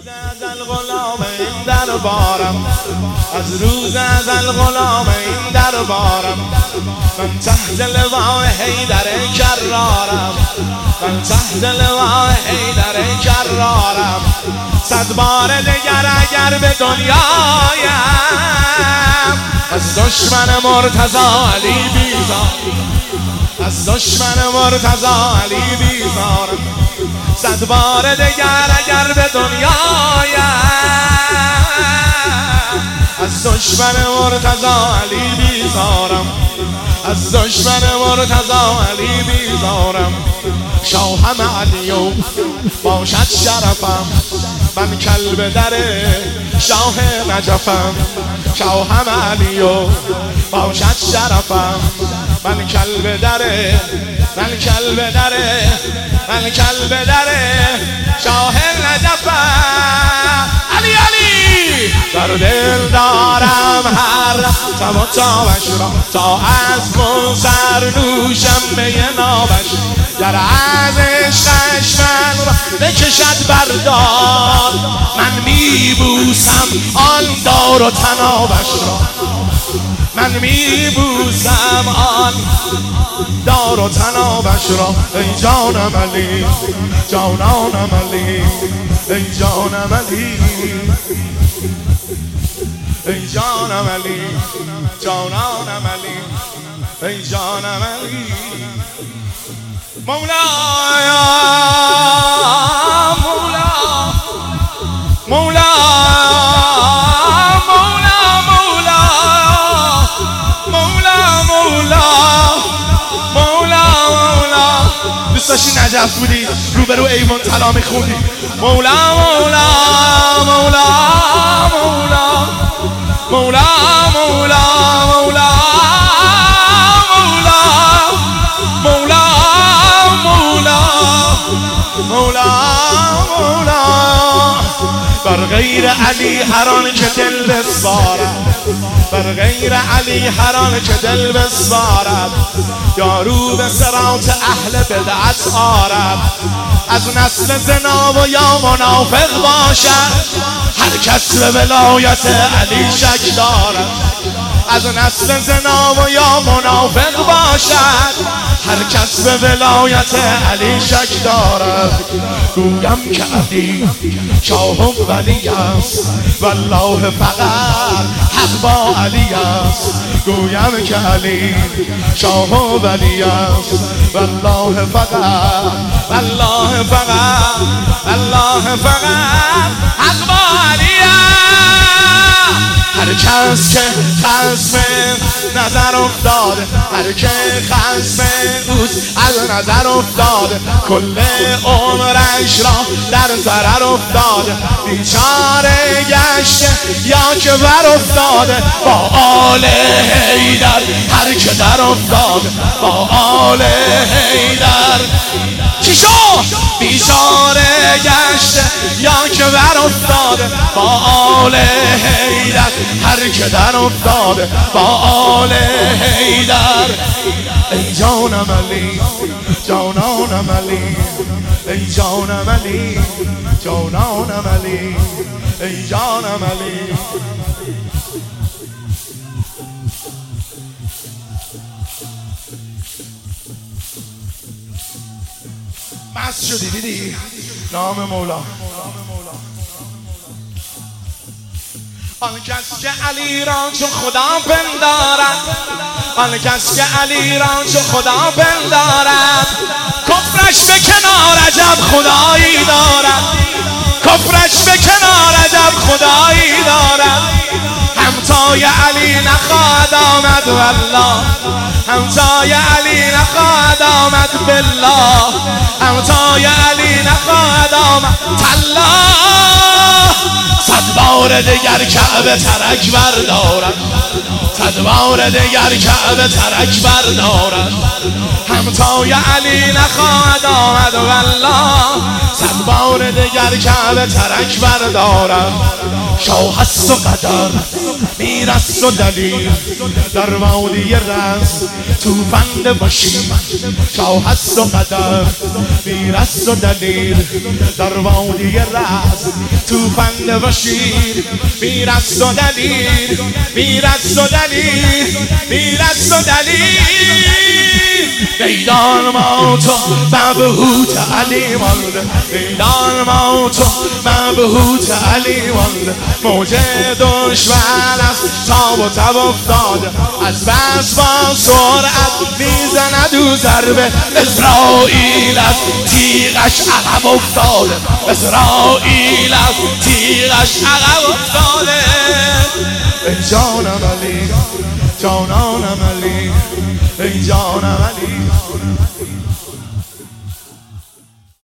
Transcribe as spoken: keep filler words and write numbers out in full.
ازل غلام این دربارم، از روز ازل غلام این دربارم. من تحت لواء حیدر کرارم، من تحت لواء حیدر کرارم. صد بار دگر اگر به دنیایم از دشمن مرتضی علی بیزار، از دشمن مرتضی علی بیزارم. صد بار دگر اگر به دنیایم از دشمن مرتضی علی بیزارم، از دشمن مرتضی علی بیزارم. شاهم علیو باشد شرفم، من کلب در شاه نجفم. شاهم علیو باشد شرفم، من کلب در من کلب در من کلب در شاه نجفم. علی علی در دل دارم هر تم و تابش را، تا از منصر نوشم به نابش. در از عشقش من را بکشد بردار، من میبوسم آن دار و تنابش را، من میبوسم آن دار و تنابش را. ای جانم علی، جانانم علی، ای جانم علی، ای جانم علی، جانانم علی، ای جانم علی. مولاي مولا مولا مولا مولا مولا مولا مولا مولا. دوست داشتی نجف بودی روبرو ایوان طلا میخوندی. مولا مولا مولا مولا مولا مولا مولا مولا مولا مولا. بر غیر علی هر آن که دل بسپارد، بر غیر علی هر آن که دل بسپارد. یارو به صراط اهل بدعت آرد، از نسل زنا و یا منافق باشد. هر کس به ولایت علی شک دارد، از نسل زنا و یا منافق باشد. هر کس به ولایت علی شک دارد. گویم که علی شاه و ولی است، والله فقط حق با علی است. گویم که علی شاه و ولی است، والله فقط والله فقط والله فقط حق با علی است. هر کس که خصم نظر افتاده، هر که خصم دوست از نظر افتاده، کل عمرش را در ضرر افتاده. بیچاره گشته یا که بر افتاده، با آل حیدر هر که در افتاده، با آل حیدر. چی شو؟ بیچاره گشته یا که بر افتاده، با آل حیدر هر که در افتاده، با آل حیدر. ای جانم علی، جانانم علی، ای جانم علی، جانانم علی، ای جانم علی. مست شدی دیدی؟ نام مولا. آن کس که علی را چو خدا پندارد، آن کس که علی را چو خدا پندارد، کفرش به کنار عجب خدایی دارد، کفرش به کنار عجب خدایی دارد. همتای علی نخواهد آمد والله، همتای علی نخواهد آمد بالله، همتای علی نخواهد آمد تالله. صد بار بار دگر کعبه ترک بردارد، صد بار دگر کعبه ترک بردارد، همتای علی نخواهد آمد والله، صد بار دگر کعبه ترک بردارد. شاه هست و قدر، میر است و دلیل، در وادی رز توفنده باشیم. شاه هست و قدر، میر است و دلیل، در وادی رز توفنده باشیم. میر است و دلیل، میر است و دلیل، میر است و دلیل. میدان ما تو مبهوت علی مانده، میدان ما تو مبهوت علی مانده. موج دشمن است تاب و تب افتاده، از بس با سرعت میزند او ضربه. اسرائیل از تیغش عقب افتاده، اسرائیل از تیغش عقب افتاده. ای جانم علی، جانانم علی، ای جانم علی.